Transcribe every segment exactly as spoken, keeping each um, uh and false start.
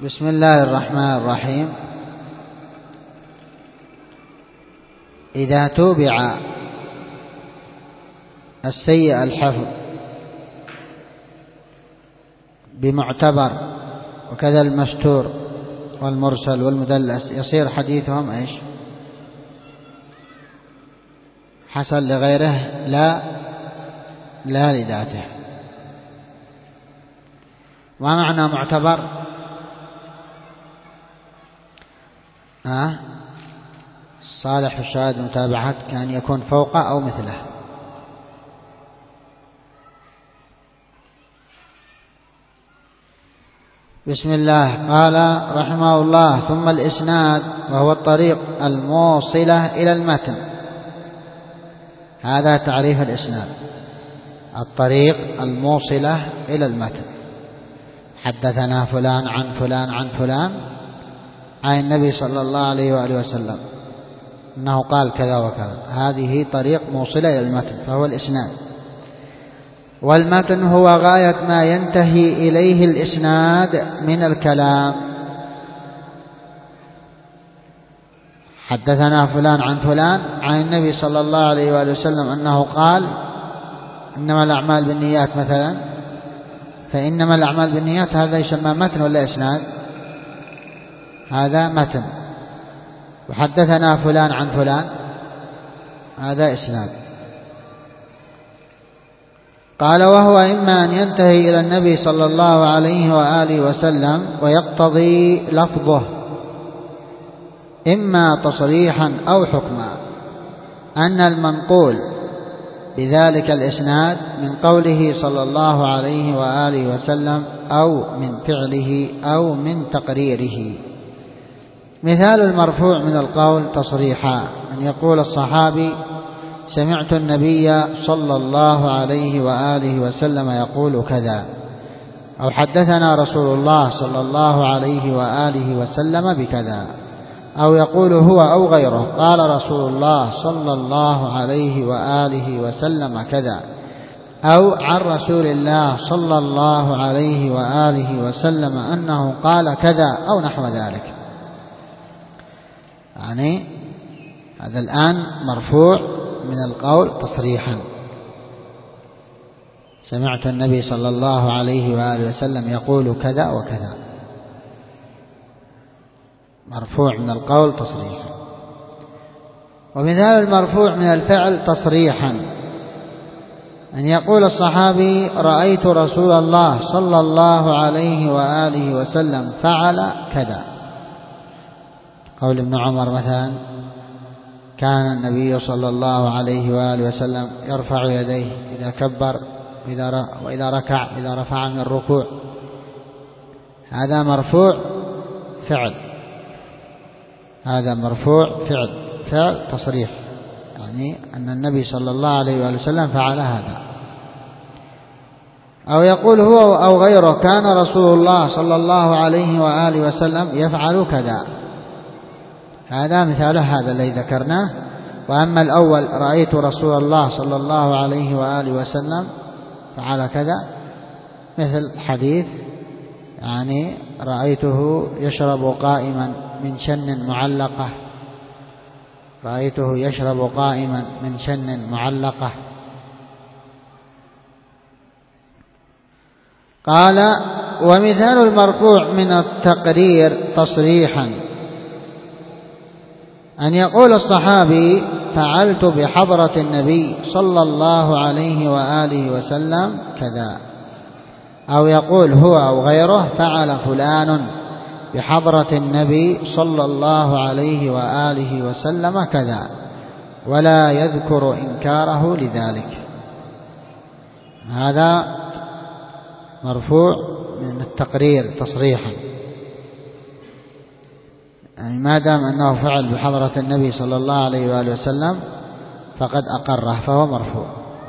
بسم الله الرحمن الرحيم. إذا توبع السيء الحفظ بمعتبر وكذا المستور والمرسل والمدلس يصير حديثهم ايش؟ حسن لغيره لا لا لذاته. ما معنى معتبر؟ أه؟ صالح الشاهد متابعة كان يكون فوق أو مثله. بسم الله. قال رحمه الله: ثم الإسناد وهو الطريق الموصلة إلى المتن. هذا تعريف الإسناد: الطريق الموصلة إلى المتن. حدثنا فلان عن فلان عن فلان عن النبي صلى الله عليه وآله وسلم أنه قال كذا وكذا. هذه طريق موصلة إلى المتن فهو الإسناد. والمتن هو غاية ما ينتهي إليه الإسناد من الكلام. حدثنا فلان عن فلان عن النبي صلى الله عليه وآله وسلم أنه قال إنما الأعمال بالنيات مثلا، فإنما الأعمال بالنيات هذا يسمى متن ولا إسناد؟ هذا متن. وحدثنا فلان عن فلان هذا إسناد. قال: وهو إما أن ينتهي إلى النبي صلى الله عليه وآله وسلم ويقتضي لفظه إما تصريحا أو حكما أن المنقول بذلك الإسناد من قوله صلى الله عليه وآله وسلم أو من فعله أو من تقريره. مثال المرفوع من القول تصريحا: أن يقول الصحابي: سمعت النبي صلى الله عليه وآله وسلم يقول كذا، أو حدثنا رسول الله صلى الله عليه وآله وسلم بكذا، أو يقول هو أو غيره قال رسول الله صلى الله عليه وآله وسلم كذا، أو عن رسول الله صلى الله عليه وآله وسلم أنه قال كذا أو نحو ذلك. يعني هذا الآن مرفوع من القول تصريحا: سمعت النبي صلى الله عليه وآله وسلم يقول كذا وكذا. مرفوع من القول تصريحا. ومثال المرفوع من الفعل تصريحا: أن يقول الصحابي: رأيت رسول الله صلى الله عليه وآله وسلم فعل كذا. قول ابن عمر مثلا: كان النبي صلى الله عليه وآله وسلم يرفع يديه إذا كبر وإذا ركع إذا رفع من الركوع. هذا مرفوع فعل، هذا مرفوع فعل فعل تصريح، يعني أن النبي صلى الله عليه وآله وسلم فعل هذا. أو يقول هو أو غيره: كان رسول الله صلى الله عليه وآله وسلم يفعل كذا. هذا مثال هذا الذي ذكرناه. وأما الأول: رأيت رسول الله صلى الله عليه وآله وسلم فعل كذا، مثل حديث يعني رأيته يشرب قائما من شن معلقة، رأيته يشرب قائما من شن معلقة. قال: ومثال المرفوع من التقرير تصريحا: أن يقول الصحابي: فعلت بحضرة النبي صلى الله عليه وآله وسلم كذا، أو يقول هو أو غيره: فعل فلان بحضرة النبي صلى الله عليه وآله وسلم كذا، ولا يذكر إنكاره لذلك. هذا مرفوع من التقرير تصريحا، يعني ما دام أنه فعل بحضرة النبي صلى الله عليه وآله وسلم فقد أقره فهو مرفوع.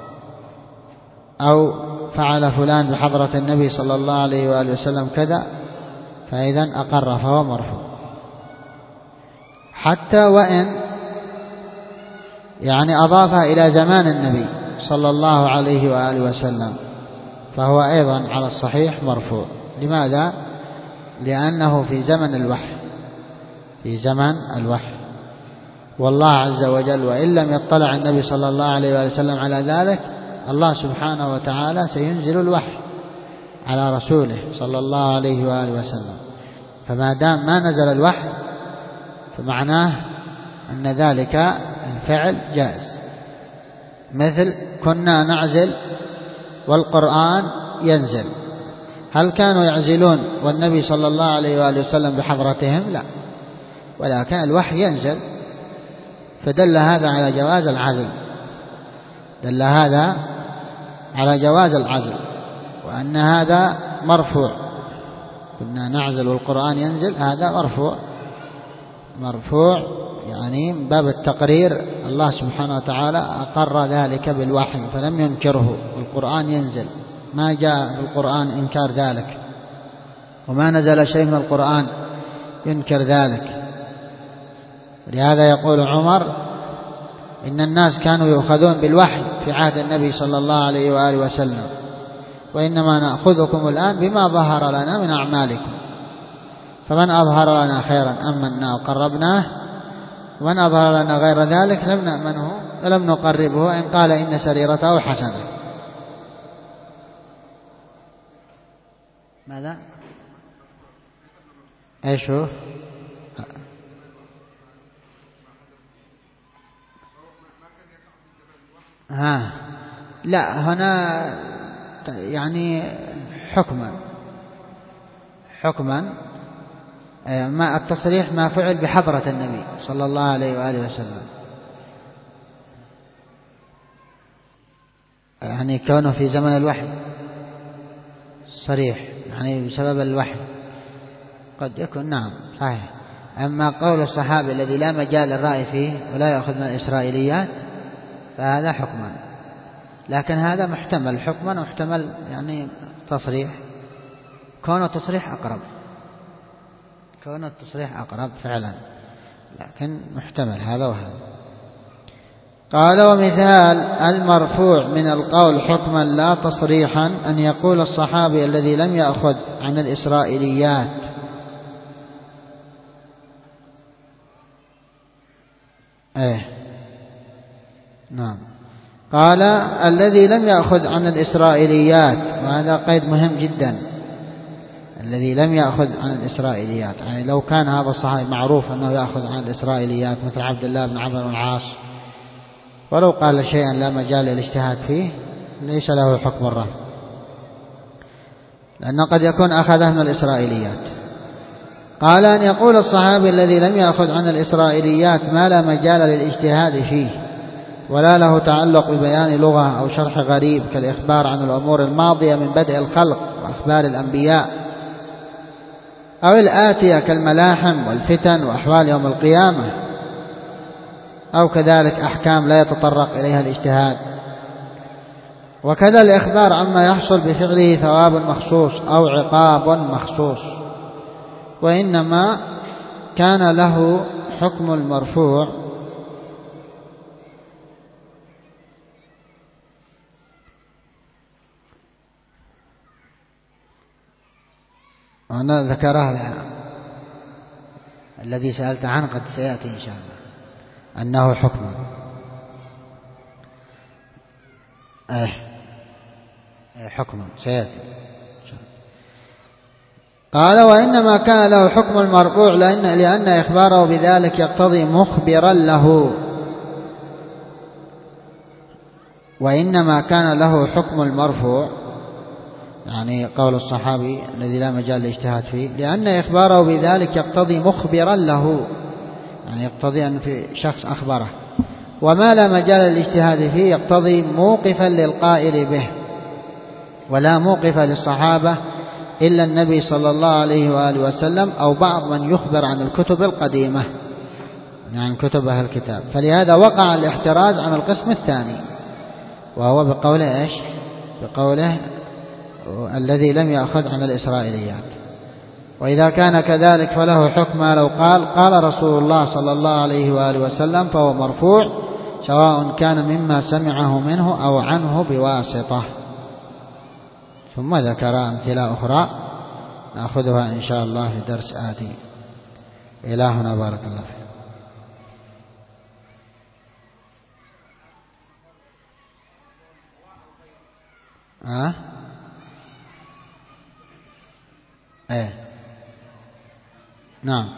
أو فعل فلان بحضرة النبي صلى الله عليه وآله وسلم كذا، فإذا أقر فهو مرفوع. حتى وإن يعني أضاف إلى زمان النبي صلى الله عليه وآله وسلم فهو أيضا على الصحيح مرفوع. لماذا؟ لأنه في زمن الوحي، في زمن الوحي، والله عز وجل وإن لم يطلع النبي صلى الله عليه وآله وسلم على ذلك، الله سبحانه وتعالى سينزل الوحي على رسوله صلى الله عليه وآله وسلم. فما دام ما نزل الوحي فمعناه أن ذلك الفعل جائز. مثل كنا نعزل والقرآن ينزل، هل كانوا يعزلون والنبي صلى الله عليه وآله وسلم بحضرتهم؟ لا، ولكن الوحي ينزل، فدل هذا على جواز العزل، دل هذا على جواز العزل، وأن هذا مرفوع. كنا نعزل والقرآن ينزل، هذا مرفوع، مرفوع يعني من باب التقرير. الله سبحانه وتعالى أقر ذلك بالوحي فلم ينكره، والقرآن ينزل، ما جاء في القرآن إنكار ذلك، وما نزل شيء من القرآن ينكر ذلك. لهذا يقول عمر إن الناس كانوا يؤخذون بالوحي في عهد النبي صلى الله عليه وآله وسلم، وإنما نأخذكم الآن بما ظهر لنا من أعمالكم، فمن أظهر لنا خيرا أمنا وقربناه، ومن أظهر لنا غير ذلك لم نأمنه ولم نقربه، إن قال إن سريرته حسنة. ماذا؟ إيش هو؟ ها لا، هنا يعني حكما حكما ما التصريح ما فعل بحضرة النبي صلى الله عليه وآله وسلم، يعني كونه في زمن الوحي صريح، يعني بسبب الوحي قد يكون، نعم صحيح. أما قول الصحابي الذي لا مجال للرأي فيه ولا يأخذ من الإسرائيليات فهذا حكما، لكن هذا محتمل حكما ومحتمل يعني تصريح، كون التصريح أقرب، كون التصريح أقرب فعلا، لكن محتمل هذا وهذا. قال ومثال المرفوع من القول حكما لا تصريحا أن يقول الصحابي الذي لم يأخذ عن الإسرائيليات ايه نعم، قال الذي لم يأخذ عن الإسرائيليات، وهذا قيد مهم جدا، الذي لم يأخذ عن الإسرائيليات، يعني لو كان هذا الصحابي معروف أنه يأخذ عن الإسرائيليات مثل عبد الله بن عمرو بن العاص، ولو قال شيئا لا مجال للاجتهاد فيه ليس له حكم الرفع، لأنه قد يكون أخذه من الإسرائيليات. قال أن يقول الصحابي الذي لم يأخذ عن الإسرائيليات ما لا مجال للاجتهاد فيه ولا له تعلق ببيان لغة أو شرح غريب كالإخبار عن الأمور الماضية من بدء الخلق وأخبار الأنبياء، أو الآتية كالملاحم والفتن وأحوال يوم القيامة، أو كذلك أحكام لا يتطرق إليها الاجتهاد، وكذا الإخبار عما يحصل بفعله ثواب مخصوص أو عقاب مخصوص، وإنما كان له حكم المرفوع وأنا ذكرها الذي سألت عنه قد سيأتي إن شاء الله أنه حكم أه حكم سيأتي. قال وإنما كان له حكم المرفوع لأن, لأن إخباره بذلك يقتضي مخبرا له، وإنما كان له حكم المرفوع يعني قول الصحابي الذي لا مجال للاجتهاد فيه، لأن إخباره بذلك يقتضي مخبرا له، يعني يقتضي أن في شخص أخبره، وما لا مجال للاجتهاد فيه يقتضي موقفا للقائل به، ولا موقف للصحابة إلا النبي صلى الله عليه وآله وسلم أو بعض من يخبر عن الكتب القديمة، يعني كتب أهل الكتاب. فلهذا وقع الاحتراز عن القسم الثاني، وهو بقوله إيش؟ بقوله الذي لم يأخذ عن الإسرائيليات. وإذا كان كذلك فله حكم لو قال قال رسول الله صلى الله عليه وآله وسلم، فهو مرفوع سواء كان مما سمعه منه أو عنه بواسطة. ثم ذكر أمثلة أخرى نأخذها إن شاء الله في درس آتي. إلهنا بارك الله فيك. أه؟ إيه نعم.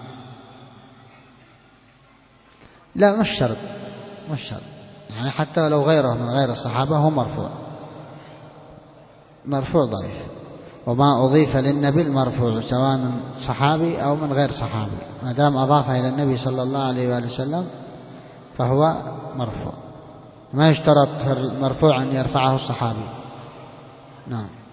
لا مش شرط، مش شرط يعني حتى لو غيره من غير الصحابة هو مرفوع، مرفوع ضعيف. وما أضيف للنبي المرفوع سواء من صحابي أو من غير صحابي ما دام أضاف إلى النبي صلى الله عليه وآله وسلم فهو مرفوع. ما يشترط في المرفوع أن يرفعه الصحابي. نعم.